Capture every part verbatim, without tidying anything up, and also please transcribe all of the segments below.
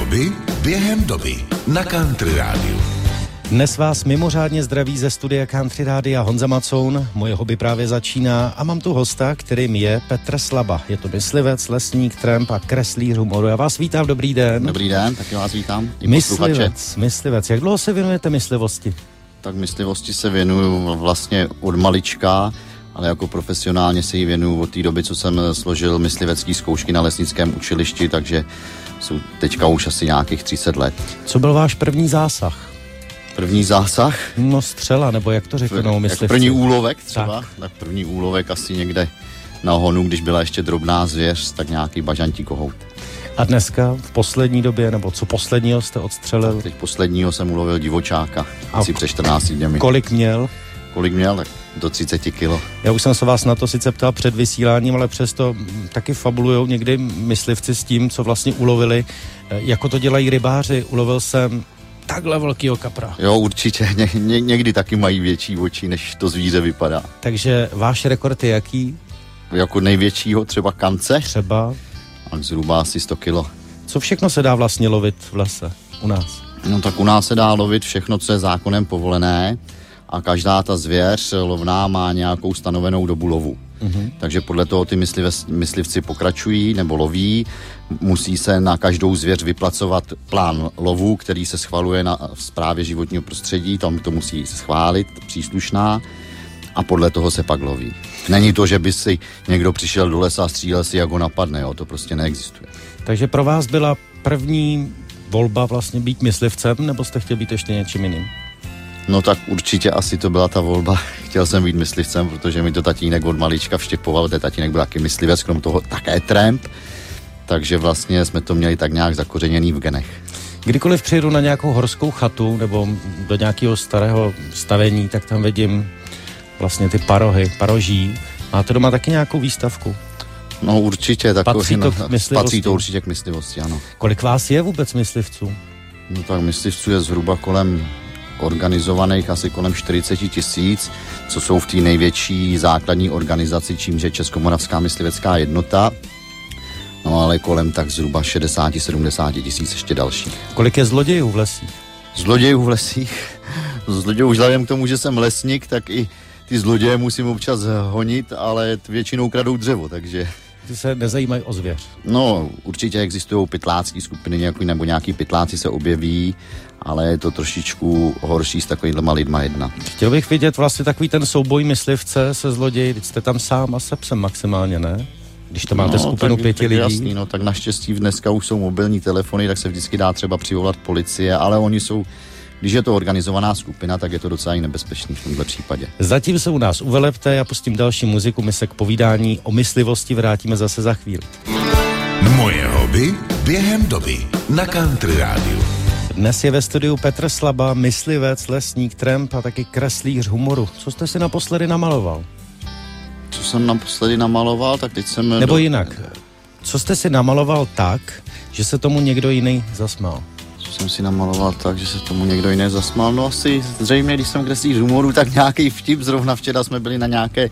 hobby během doby na Country Rádiu. Dnes vás mimořádně zdraví ze studia Country Rádia Honza Macoun. Moje hobby právě začíná a mám tu hosta, kterým je Petr Slaba. Je to myslivec, lesník, tramp a kreslíř humoru. Já vás vítám, dobrý den. Dobrý den, taky vás vítám. I myslivec, myslivec. Jak dlouho se věnujete myslivosti? Tak myslivosti se věnuju vlastně od malička, ale jako profesionálně se jí věnuju od té doby, co jsem složil myslivecký zkoušky na lesnickém učilišti, takže jsou teďka už asi nějakých třicet let. Co byl váš první zásah? První zásah? No střela, nebo jak to řeknou myslivci? Jak první úlovek třeba, tak. tak první úlovek asi někde na honu, když byla ještě drobná zvěř, tak nějaký bažantí kohout. A dneska, v poslední době, nebo co posledního jste odstřelil? Tak teď posledního jsem ulovil divočáka, asi a před čtrnácti dněmi. Kolik měl? Kolik měl? Tak do třicet kilo. Já už jsem se vás na to sice ptal před vysíláním, ale přesto taky fabulujou někdy myslivci s tím, co vlastně ulovili. Jako to dělají rybáři, ulovil jsem takhle velkýho kapra. Jo, určitě. Ně, ně, někdy taky mají větší oči, než to zvíře vypadá. Takže váš rekord je jaký? Jako největšího třeba kance. Třeba? Tak zhruba asi sto kilo. Co všechno se dá vlastně lovit v lese u nás? No tak u nás se dá lovit všechno, co je zákonem povolené a každá ta zvěř lovná má nějakou stanovenou dobu lovu. Mm-hmm. Takže podle toho ty myslive, myslivci pokračují nebo loví. Musí se na každou zvěř vyplacovat plán lovu, který se schvaluje na správě životního prostředí, tam to musí schválit příslušná a podle toho se pak loví. Není to, že by si někdo přišel do lesa a střílel si, jak ho napadne, jo? To prostě neexistuje. Takže pro vás byla první volba vlastně být myslivcem, nebo jste chtěl být ještě něčím jiným? No tak určitě asi to byla ta volba. Chtěl jsem být myslivcem, protože mi to tatínek od malička vštěpoval, ten tatínek byl taky myslivec, krom toho také tramp, takže vlastně jsme to měli tak nějak zakořeněný v genech. Kdykoliv přijdu na nějakou horskou chatu nebo do nějakého starého stavení, tak tam vidím vlastně ty parohy, paroží. Máte doma taky nějakou výstavku? No určitě. Takový, patří to k myslivosti? Patří to určitě k myslivosti, ano. Kolik vás je vůbec myslivců? No tak myslivců je zhruba kolem organizovaných asi kolem čtyřicet tisíc, co jsou v té největší základní organizaci, čímž je Českomoravská myslivecká jednota. No ale kolem tak zhruba šedesát sedmdesát tisíc ještě další. Kolik je zlodějů v lesích? Zlodějů v lesích? Zlodějů vzhledem k tomu, že jsem lesník, tak i ty zloděje musím občas honit, ale většinou kradou dřevo, takže... Ty se nezajímají o zvěř? No, určitě existují pytlácké skupiny nějaký, nebo nějaký pytláci se objeví, ale je to trošičku horší s takovýhlema lidma jedna. Chtěl bych vidět vlastně takový ten souboj myslivce se zloději, teď jste tam sám a se psem maximálně, ne? Když to máte no, skupinu tak, pěti tak lidí. Jasný, no tak naštěstí dneska už jsou mobilní telefony, tak se vždycky dá třeba přivolat policie, ale oni jsou, když je to organizovaná skupina, tak je to docela i nebezpečný v tomhle případě. Zatím se u nás uvelepte, já pustím další muziku, my se k povídání o myslivosti vrátíme zase za chvíli. Moje hobby během doby na Country Rádiu. Dnes je ve studiu Petr Slaba, myslivec, lesník, tramp a taky kreslíř humoru. Co jste si naposledy namaloval? Co jsem naposledy namaloval, tak teď jsem... Nebo do... jinak, co jste si namaloval tak, že se tomu někdo jiný zasmál? Co jsem si namaloval tak, že se tomu někdo jiný zasmál? No asi zřejmě, když jsem kreslíř humoru, tak nějaký vtip. Zrovna včera jsme byli na nějaké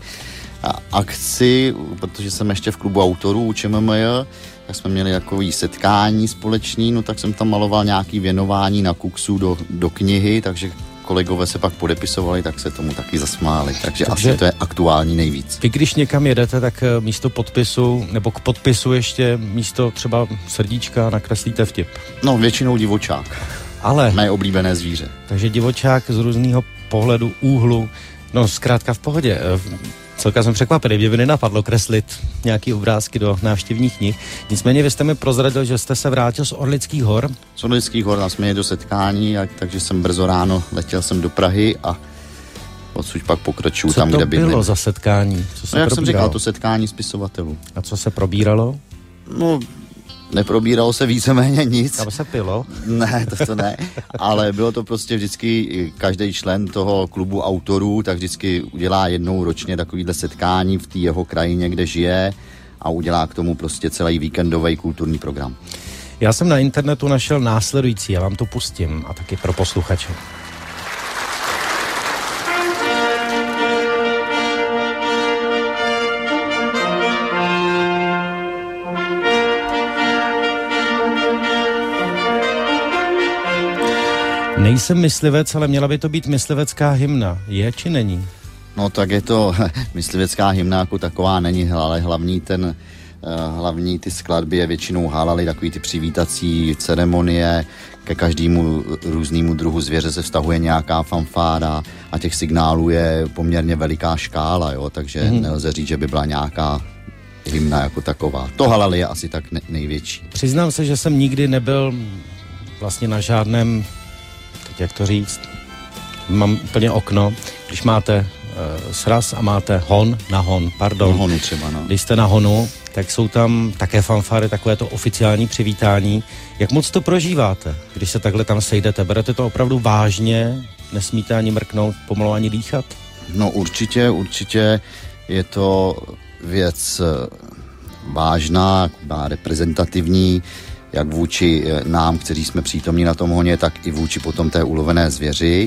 akci, protože jsem ještě v klubu autorů u ČMMJ, tak jsme měli takový setkání společný, no tak jsem tam maloval nějaký věnování na kuksu do, do knihy, takže kolegové se pak podepisovali, tak se tomu taky zasmáli, takže, takže asi to je aktuální nejvíc. Vy když někam jedete, tak místo podpisu, nebo k podpisu ještě místo třeba srdíčka nakreslíte vtip? No většinou divočák. Ale... Mé oblíbené zvíře. Takže divočák z různého pohledu, úhlu, no zkrátka v pohodě. Celkem jsem překvapený, mě by nenapadlo kreslit nějaký obrázky do návštěvních knih. Nicméně vy jste mi prozradil, že jste se vrátil z Orlických hor. Z Orlických hor, tam jsme jeli do setkání, a, takže jsem brzo ráno letěl jsem do Prahy a odsud pak pokračuju tam, kde bydlím. Co to bylo za setkání? Co se no, jak probíralo? jsem říkal, to setkání spisovatelů. A co se probíralo? No, neprobíralo se víceméně nic. Tam se pilo? Ne, to, to ne, ale bylo to prostě vždycky, každý člen toho klubu autorů, tak vždycky udělá jednou ročně takovýhle setkání v té jeho krajině, kde žije a udělá k tomu prostě celý víkendový kulturní program. Já jsem na internetu našel následující, já vám to pustím a taky pro posluchače. Nejsem myslivec, ale měla by to být myslivecká hymna. Je či není? No tak je to, myslivecká hymna jako taková není, ale hlavní ten, hlavní ty skladby je většinou halaly, takový ty přivítací ceremonie, ke každému různému druhu zvěře se vztahuje nějaká fanfára a těch signálů je poměrně veliká škála, jo, takže hmm. nelze říct, že by byla nějaká hymna jako taková. To halal je asi tak největší. Přiznám se, že jsem nikdy nebyl vlastně na žádném, teď jak to říct, mám úplně okno, když máte uh, sraz a máte hon na hon, pardon. Na honu třeba, no. Když jste na honu, tak jsou tam také fanfáry, takové to oficiální přivítání. Jak moc to prožíváte, když se takhle tam sejdete? Berete to opravdu vážně? Nesmíte ani mrknout, pomalu ani dýchat? No určitě, určitě je to věc vážná, reprezentativní, jak vůči nám, kteří jsme přítomní na tom honě, tak i vůči potom té ulovené zvěři.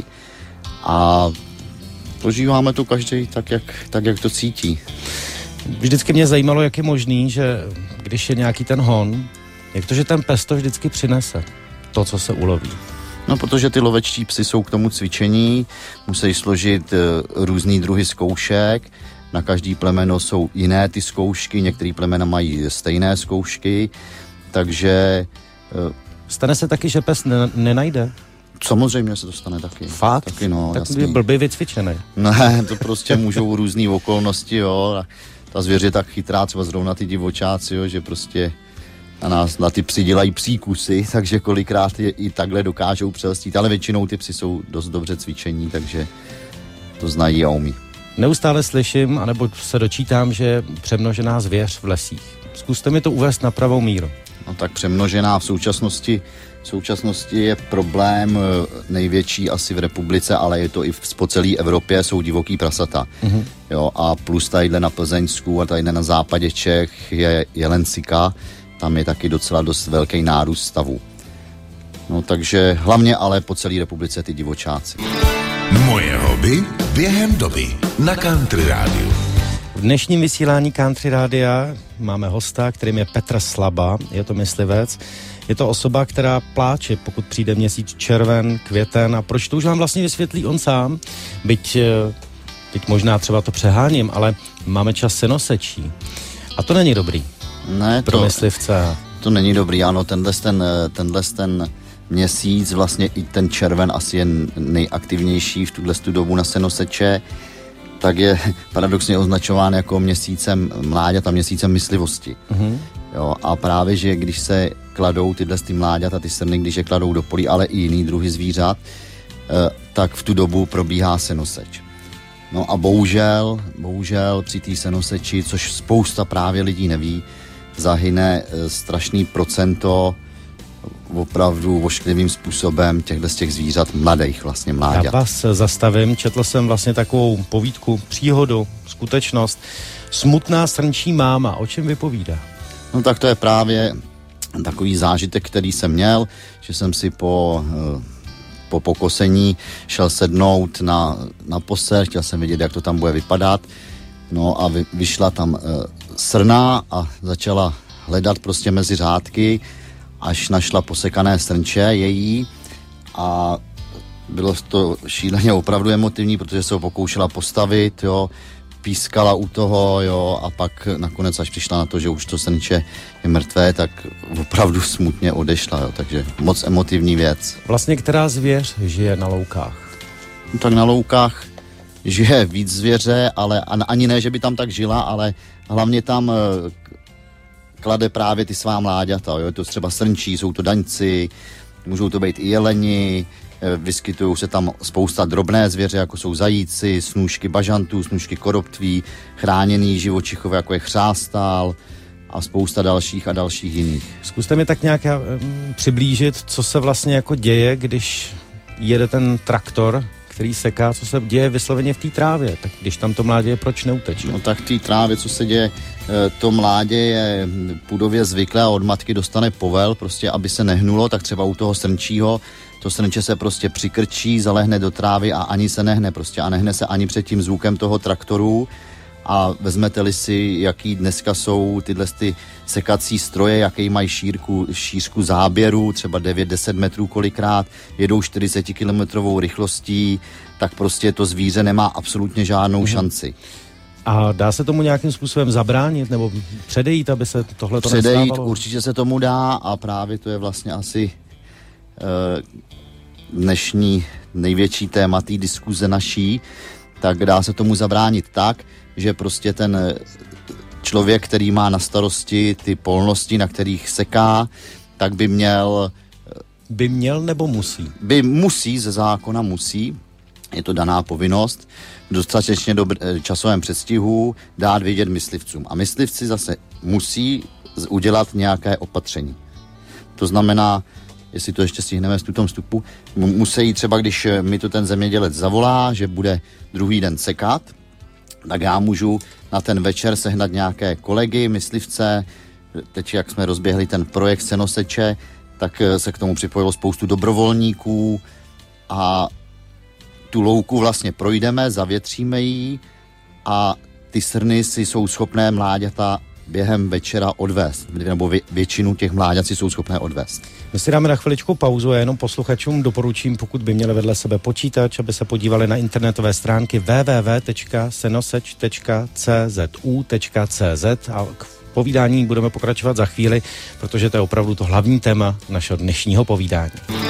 A prožíváme to každý tak, jak, tak, jak to cítí. Vždycky mě zajímalo, jak je možný, že když je nějaký ten hon, jak to, že ten pes to vždycky přinese, to, co se uloví. No, protože ty lovečtí psy jsou k tomu cvičení, musí složit uh, různý druhy zkoušek, na každý plemeno jsou jiné ty zkoušky, některé plemena mají stejné zkoušky, takže... Uh, Stane se taky, že pes ne- nenajde? Samozřejmě se to stane taky. Fakt? Taky, no, tak je blbě vycvičený. Ne, to prostě můžou různý okolnosti, jo. Ta zvěř je tak chytrá, třeba zrovna ty divočáci, jo, že prostě na nás, na ty psy dělají příkusy, takže kolikrát je i takhle dokážou přelstít, ale většinou ty psy jsou dost dobře cvičení, takže to znají a umí. Neustále slyším, anebo se dočítám, že je přemnožená zvěř v lesích. Zkuste mi to uvést na pravou míru. No tak přemnožená v současnosti, v současnosti je problém největší asi v republice, ale je to i v, po celé Evropě, jsou divoký prasata. Mm-hmm. Jo, a plus tadyhle na Plzeňsku a tadyhle na západě Čech je jelencika, tam je taky docela dost velký nárůst stavu. No takže hlavně ale po celé republice ty divočáci. Moje hobby během doby na Country Rádiu. V dnešním vysílání Country Rádia máme hosta, kterým je Petr Slaba, je to myslivec. Je to osoba, která pláče, pokud přijde měsíc červen, květen, a proč to už vám vlastně vysvětlí on sám, byť teď možná třeba to přeháním, ale máme čas senosečí. A to není dobrý. Ne, pro to, myslivce. To není dobrý, ano, tenhle ten, tenhle ten měsíc, vlastně i ten červen asi je nejaktivnější v tuhle dobu na senoseče, tak je paradoxně označován jako měsícem mláďat a měsícem myslivosti. Mm-hmm. Jo, a právě, že když se kladou tyhle ty mláďata, ty srny, když je kladou do polí, ale i jiný druhy zvířat, tak v tu dobu probíhá senoseč. No a bohužel, bohužel při té senoseči, což spousta právě lidí neví, zahyne strašný procento opravdu vošklivým způsobem těchto z těch zvířat mladých vlastně mláďat. Já vás zastavím, četl jsem vlastně takovou povídku, příhodu, skutečnost. Smutná srnčí máma, o čem vypovídá? No tak to je právě takový zážitek, který jsem měl, že jsem si po, po pokosení šel sednout na, na posel, chtěl jsem vidět, jak to tam bude vypadat. No a vy, vyšla tam uh, srna a začala hledat prostě mezi řádky, až našla posekané srnče její a bylo to šíleně opravdu emotivní, protože se ho pokoušela postavit, jo, pískala u toho, jo, a pak nakonec, až přišla na to, že už to srnče je mrtvé, tak opravdu smutně odešla, jo, takže moc emotivní věc. Vlastně která zvěř žije na loukách? No, tak na loukách žije víc zvěře, ale ani ne, že by tam tak žila, ale hlavně tam klade právě ty svá mláďata, jo, je to třeba srnčí, jsou to daňci, můžou to být i jeleni, vyskytují se tam spousta drobné zvěře, jako jsou zajíci, snůšky bažantů, snůšky koroptví, chráněný živočichové, jako je chřástal a spousta dalších a dalších jiných. Zkuste mi tak nějak přiblížit, co se vlastně jako děje, když jede ten traktor, který seká, co se děje vysloveně v té trávě. Tak když tam to mládě je, proč neuteče? No tak v té trávě, co se děje, to mládě je půdově zvyklé a od matky dostane povel, prostě aby se nehnulo, tak třeba u toho srnčího, to srnče se prostě přikrčí, zalehne do trávy a ani se nehne prostě a nehne se ani před tím zvukem toho traktoru a vezmete-li si, jaký dneska jsou tyhle ty sekací stroje, jaký mají šírku, šířku záběru, třeba devět deset metrů kolikrát, jedou čtyřicetikilometrovou rychlostí, tak prostě to zvíře nemá absolutně žádnou mm. šanci. A dá se tomu nějakým způsobem zabránit nebo předejít, aby se tohle to Předejít, nestávalo? určitě se tomu dá a právě to je vlastně asi e, dnešní největší téma té diskuze naší, tak dá se tomu zabránit tak, že prostě ten člověk, který má na starosti ty polnosti, na kterých seká, tak by měl... By měl nebo musí? By musí, ze zákona musí, je to daná povinnost, v dostatečně dobr- časovém předstihu dát vědět myslivcům. A myslivci zase musí udělat nějaké opatření. To znamená, jestli to ještě stihneme v tom vstupu, musí třeba, když mi to ten zemědělec zavolá, že bude druhý den sekat, tak já můžu na ten večer sehnat nějaké kolegy, myslivce. Teď, jak jsme rozběhli ten projekt Senoseče, tak se k tomu připojilo spoustu dobrovolníků a tu louku vlastně projdeme, zavětříme ji a ty srny si jsou schopné mláďata během večera odvést, nebo vě, většinu těch mláďat si jsou schopné odvést. My si dáme na chviličku pauzu a jenom posluchačům doporučím, pokud by měli vedle sebe počítač, aby se podívali na internetové stránky w w w tečka senoseč tečka c z u tečka c z a k povídání budeme pokračovat za chvíli, protože to je opravdu to hlavní téma našeho dnešního povídání.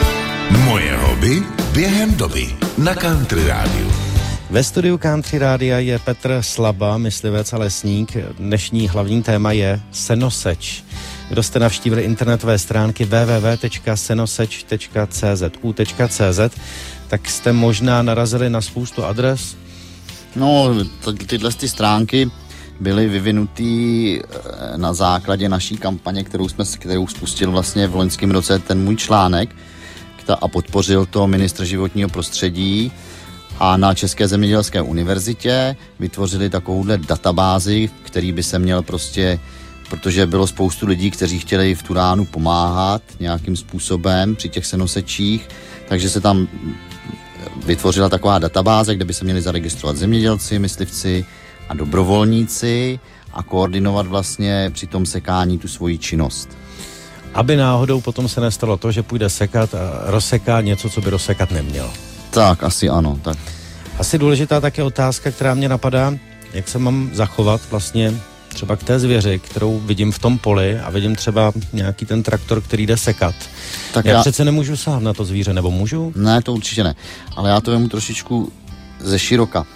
Moje hobby během doby na Country Rádiu. Ve studiu Country Rádia je Petr Slaba, myslivec a lesník. Dnešní hlavní téma je Senoseč. Kdo jste navštívili internetové stránky w w w tečka senoseč tečka c z u tečka c z, tak jste možná narazili na spoustu adres. No, t- tyhle ty stránky byly vyvinutý na základě naší kampaně, kterou jsme kterou spustil vlastně v loňském roce ten můj článek a podpořil to ministr životního prostředí. A na České zemědělské univerzitě vytvořili takovouhle databázi, který by se měl prostě, protože bylo spoustu lidí, kteří chtěli v Turánu pomáhat nějakým způsobem při těch senosečích, takže se tam vytvořila taková databáze, kde by se měli zaregistrovat zemědělci, myslivci a dobrovolníci a koordinovat vlastně při tom sekání tu svoji činnost. Aby náhodou potom se nestalo to, že půjde sekat a rozseká něco, co by rozsekat neměl. Tak, asi ano. Tak. Asi důležitá také otázka, která mě napadá, jak se mám zachovat vlastně třeba k té zvěři, kterou vidím v tom poli a vidím třeba nějaký ten traktor, který jde sekat. Tak já, já přece nemůžu sát na to zvíře, nebo můžu? Ne, to určitě ne. Ale já to vemu trošičku ze široka.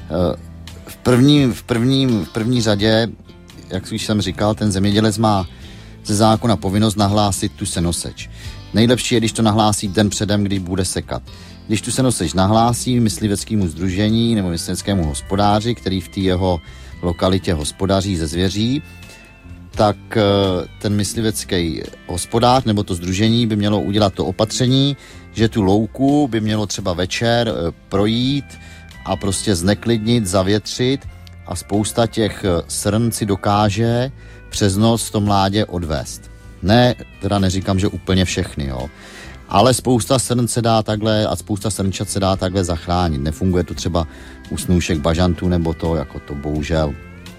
V první, v první, v první řadě, jak už jsem říkal, ten zemědělec má ze zákona povinnost nahlásit tu senoseč. Nejlepší je, když to nahlásí den předem, kdy bude sekat. Když tu senoseč nahlásí mysliveckému sdružení nebo mysliveckému hospodáři, který v té jeho lokalitě hospodaří ze zvěří, tak ten myslivecký hospodář nebo to sdružení by mělo udělat to opatření, že tu louku by mělo třeba večer projít a prostě zneklidnit, zavětřit a spousta těch srn si dokáže přes noc to mládě odvést. Ne, teda neříkám, že úplně všechny, jo. Ale spousta srn se dá takhle a spousta srnčat se dá takhle zachránit. Nefunguje to třeba u snůšek bažantů nebo to, jako to bohužel.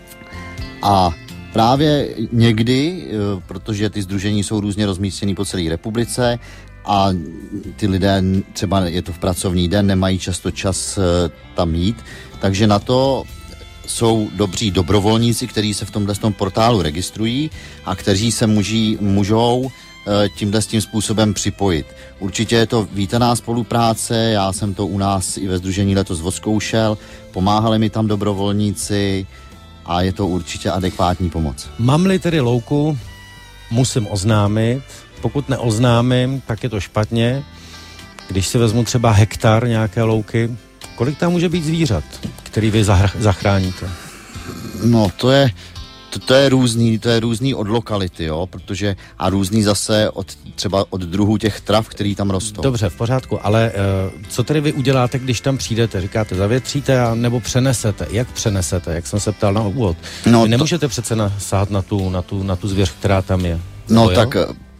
A právě někdy, protože ty sdružení jsou různě rozmístěny po celé republice a ty lidé, třeba je to v pracovní den, nemají často čas tam jít, takže na to jsou dobří dobrovolníci, kteří se v tomhle tom portálu registrují a kteří se můží, můžou tímhle s tím způsobem připojit. Určitě je to vítaná spolupráce, já jsem to u nás i ve sdružení letos odzkoušel, pomáhali mi tam dobrovolníci a je to určitě adekvátní pomoc. Mám-li tedy louku, musím oznámit, pokud neoznámím, tak je to špatně. Když si vezmu třeba hektar nějaké louky, kolik tam může být zvířat, který vy zachráníte? No, to je, to, to je různý, to je různý od lokality, jo, protože a různý zase od třeba od druhů těch trav, který tam rostou. Dobře, v pořádku, ale uh, co tedy vy uděláte, když tam přijdete? Říkáte, zavětříte a nebo přenesete? Jak přenesete? Jak jsem se ptal na úvod. No, vy nemůžete to... přece nasáhat na tu, na, tu, na tu zvěř, která tam je. No, no tak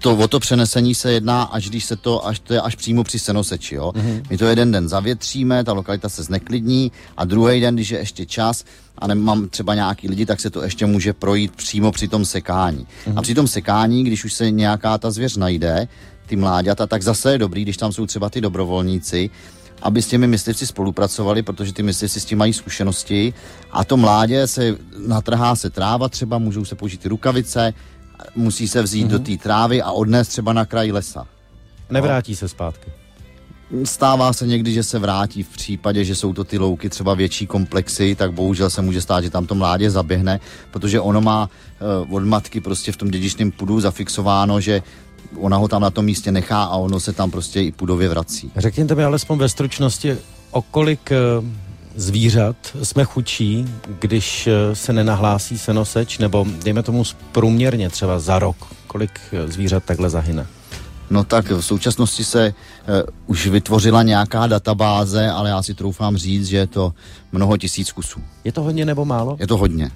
to, o to přenesení se jedná, až když se to, až to je až přímo při senoseči, jo. Mm-hmm. My to jeden den zavětříme, ta lokalita se zneklidní a druhý den, když je ještě čas a nemám třeba nějaký lidi, tak se to ještě může projít přímo při tom sekání. Mm-hmm. A při tom sekání, když už se nějaká ta zvěř najde, ty mláďata, tak zase je dobrý, když tam jsou třeba ty dobrovolníci, aby s těmi myslivci spolupracovali, protože ty myslivci s tím mají zkušenosti a to mládě se natrhá se tráva třeba, můžou se použít ty rukavice, musí se vzít mm-hmm. do té trávy a odnést třeba na kraj lesa. Nevrátí no. se zpátky. Stává se někdy, že se vrátí v případě, že jsou to ty louky třeba větší komplexy, tak bohužel se může stát, že tam to mládě zaběhne, protože ono má uh, od matky prostě v tom dědičném pudu zafixováno, že ona ho tam na tom místě nechá a ono se tam prostě i pudově vrací. Řekněte mi alespoň ve stručnosti, o kolik uh, zvířat jsme chudší, když uh, se nenahlásí senoseč, nebo dejme tomu průměrně třeba za rok, kolik uh, zvířat takhle zahyne? No tak v současnosti se uh, už vytvořila nějaká databáze, ale já si troufám říct, že je to mnoho tisíc kusů. Je to hodně nebo málo? Je to hodně.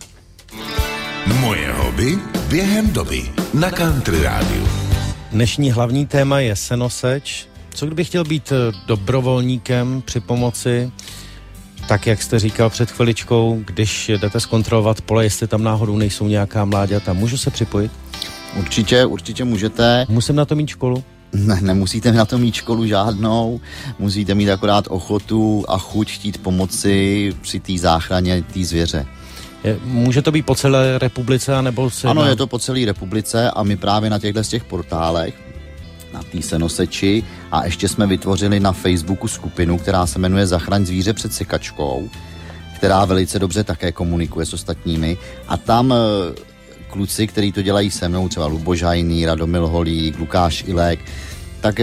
Moje hobby během doby na Country Rádiu. Dnešní hlavní téma je senoseč. Co kdyby chtěl být dobrovolníkem při pomoci, tak jak jste říkal před chviličkou, když jdete zkontrolovat pole, jestli tam náhodou nejsou nějaká mláďata, můžu se připojit? Určitě, určitě můžete. Musím na to mít školu? Ne, nemusíte na to mít školu žádnou, musíte mít akorát ochotu a chuť chtít pomoci při té záchraně té zvěře. Je, může to být po celé republice, anebo se... Ano, na... je to po celé republice a my právě na těchto z těch portálech, na té senoseči a ještě jsme vytvořili na Facebooku skupinu, která se jmenuje Zachraň zvíře před sekačkou, která velice dobře také komunikuje s ostatními a tam kluci, kteří to dělají se mnou, třeba Luboš Hajný, Radomil Holík, Lukáš Ilek, tak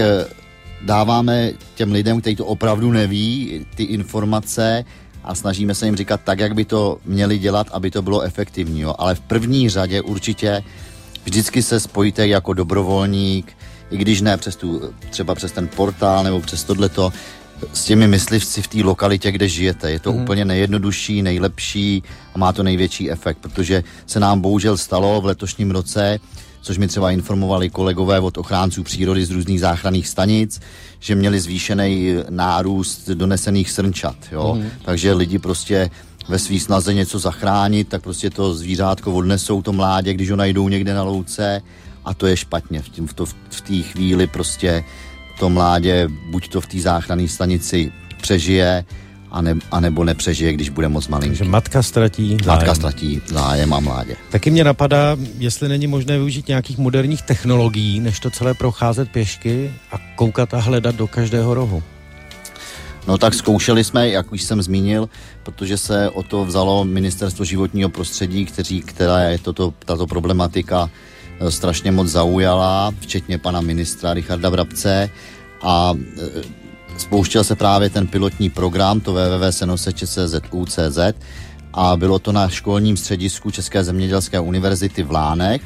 dáváme těm lidem, kteří to opravdu neví, ty informace a snažíme se jim říkat tak, jak by to měli dělat, aby to bylo efektivní. Jo. Ale v první řadě určitě vždycky se spojíte jako dobrovolník, i když ne přes tu, třeba přes ten portál nebo přes tohleto, s těmi myslivci v té lokalitě, kde žijete. Je to mm. úplně nejjednodušší, nejlepší a má to největší efekt, protože se nám bohužel stalo v letošním roce, což mi třeba informovali kolegové od ochránců přírody z různých záchranných stanic, že měli zvýšený nárůst donesených srnčat. Jo? Mm. Takže lidi prostě ve svý snaze něco zachránit, tak prostě to zvířátko odnesou, to mládě, když ho najdou někde na louce a to je špatně. V, tím, v, to, v té chvíli prostě to mládě buď to v té záchranné stanici přežije, a ne, anebo nepřežije, když bude moc malinký. Takže matka ztratí zájem. Matka ztratí zájem a mládě. Taky mě napadá, jestli není možné využít nějakých moderních technologií, než to celé procházet pěšky a koukat a hledat do každého rohu. No tak zkoušeli jsme, jak už jsem zmínil, protože se o to vzalo Ministerstvo životního prostředí, kteří, která je toto, tato problematika strašně moc zaujala, včetně pana ministra Richarda Brabce a e, spouštěl se právě ten pilotní program, to w w w tečka senoseče tečka c z u tečka c z a bylo to na školním středisku České zemědělské univerzity v Lánech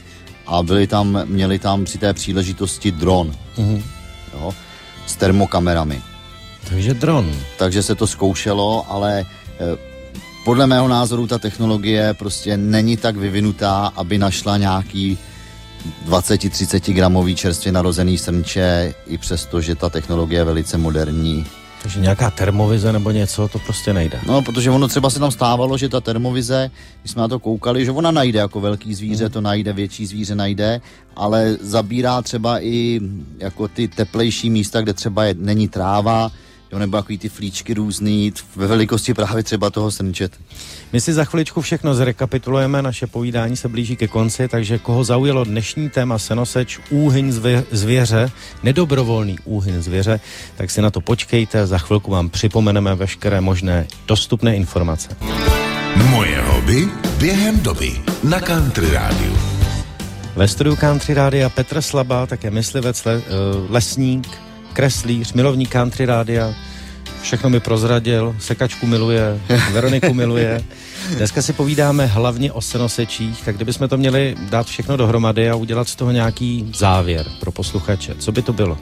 a byli tam, měli tam při té příležitosti dron, mm-hmm. jo, s termokamerami. Takže dron. Takže se to zkoušelo, ale e, podle mého názoru ta technologie prostě není tak vyvinutá, aby našla nějaký dvacet až třicet gramový čerstvě narozený srnče, i přesto, že ta technologie je velice moderní. Takže nějaká termovize nebo něco, to prostě nejde. No, protože ono třeba se tam stávalo, že ta termovize, když jsme na to koukali, že ona najde jako velký zvíře, to najde, větší zvíře najde, ale zabírá třeba i jako ty teplejší místa, kde třeba je, není tráva, jo, nebo takový ty flíčky různý, ve velikosti právě třeba toho srnčet. My si za chviličku všechno zrekapitulujeme, naše povídání se blíží ke konci, takže koho zaujalo dnešní téma senoseč, úhyň zvě- zvěře, nedobrovolný úhyň zvěře, tak si na to počkejte, za chvilku vám připomeneme veškeré možné dostupné informace. Moje hobby během doby na Country Rádiu. Ve studiu Country Rádia Petr Slaba, také myslivec, le, lesník, kreslíř, milovník Country Rádia, všechno mi prozradil, sekačku miluje, Veroniku miluje. Dneska si povídáme hlavně o senosečích, tak kdybychom to měli dát všechno dohromady a udělat z toho nějaký závěr pro posluchače, co by to bylo?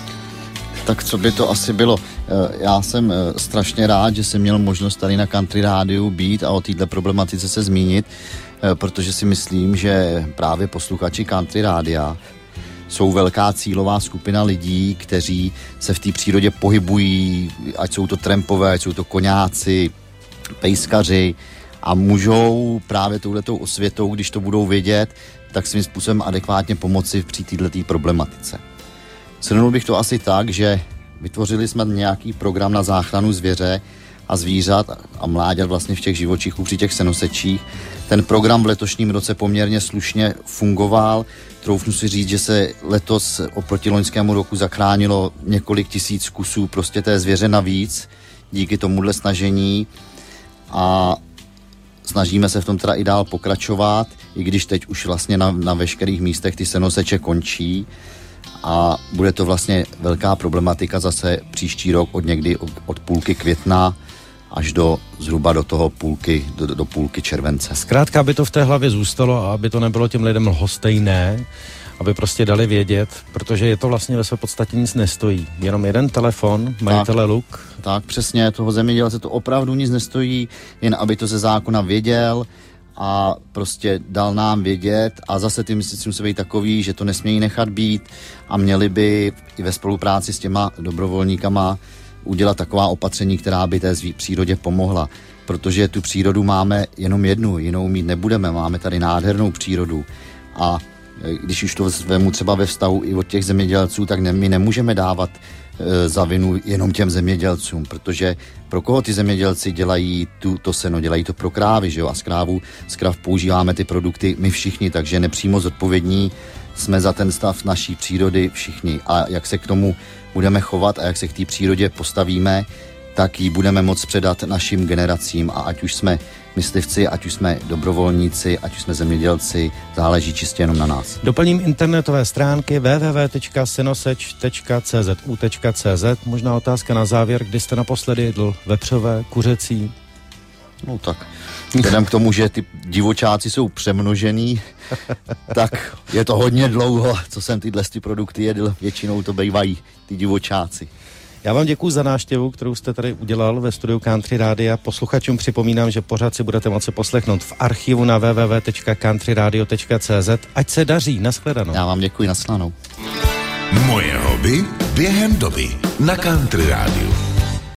Tak co by to asi bylo? Já jsem strašně rád, že jsem měl možnost tady na Country Rádiu být a o této problematice se zmínit, protože si myslím, že právě posluchači Country Rádia jsou velká cílová skupina lidí, kteří se v té přírodě pohybují, ať jsou to trampové, ať jsou to koňáci, pejskaři a můžou právě touhletou osvětou, když to budou vědět, tak svým způsobem adekvátně pomoci při této problematice. Shrnul bych to asi tak, že vytvořili jsme nějaký program na záchranu zvěře a zvířat a mláďat vlastně v těch živočichů při těch senosečích. Ten program v letošním roce poměrně slušně fungoval. Troufnu si říct, že se letos oproti loňskému roku zachránilo několik tisíc kusů prostě té zvěře navíc díky tomuhle snažení a snažíme se v tom teda i dál pokračovat, i když teď už vlastně na, na veškerých místech ty senoseče končí a bude to vlastně velká problematika zase příští rok od někdy od, od půlky května až do zhruba do toho půlky, do, do půlky července. Zkrátka, aby to v té hlavě zůstalo a aby to nebylo těm lidem lhostejné, aby prostě dali vědět, protože je to vlastně ve své podstatě nic nestojí. Jenom jeden telefon, majitele luk. Tak přesně, toho zemědělce to opravdu nic nestojí, jen aby to ze zákona věděl a prostě dal nám vědět a zase ty měsíce musí být takový, že to nesmějí nechat být a měli by i ve spolupráci s těma dobrovolníkama udělat taková opatření, která by té zví- přírodě pomohla. Protože tu přírodu máme jenom jednu, jinou mít nebudeme. Máme tady nádhernou přírodu a když už to vemu třeba ve vztahu i od těch zemědělců, tak ne, my nemůžeme dávat e, za vinu jenom těm zemědělcům, protože pro koho ty zemědělci dělají tu, to seno, dělají to pro krávy, že jo? A z krávu, z krav používáme ty produkty my všichni, takže nepřímo zodpovědní jsme za ten stav naší přírody všichni. A jak se k tomu budeme chovat a jak se k té přírodě postavíme, tak ji budeme moct předat našim generacím a ať už jsme myslivci, ať už jsme dobrovolníci, ať už jsme zemědělci, záleží čistě jenom na nás. Doplním internetové stránky w w w tečka senoseč tečka c z u tečka c z. Možná otázka na závěr, kdy jste naposledy jedl vepřové, kuřecí? No tak, vzhledem k tomu, že ty divočáci jsou přemnožený, tak je to hodně dlouho, co jsem tyhle ty produkty jedl, většinou to bývají ty divočáci. Já vám děkuji za návštěvu, kterou jste tady udělal ve studiu Country Rádia. Posluchačům připomínám, že pořád si budete moci poslechnout v archivu na w w w tečka country radio tečka c z. Ať se daří, nashledanou. Já vám děkuji, nashledanou. Moje hobby během doby na Country Rádiu.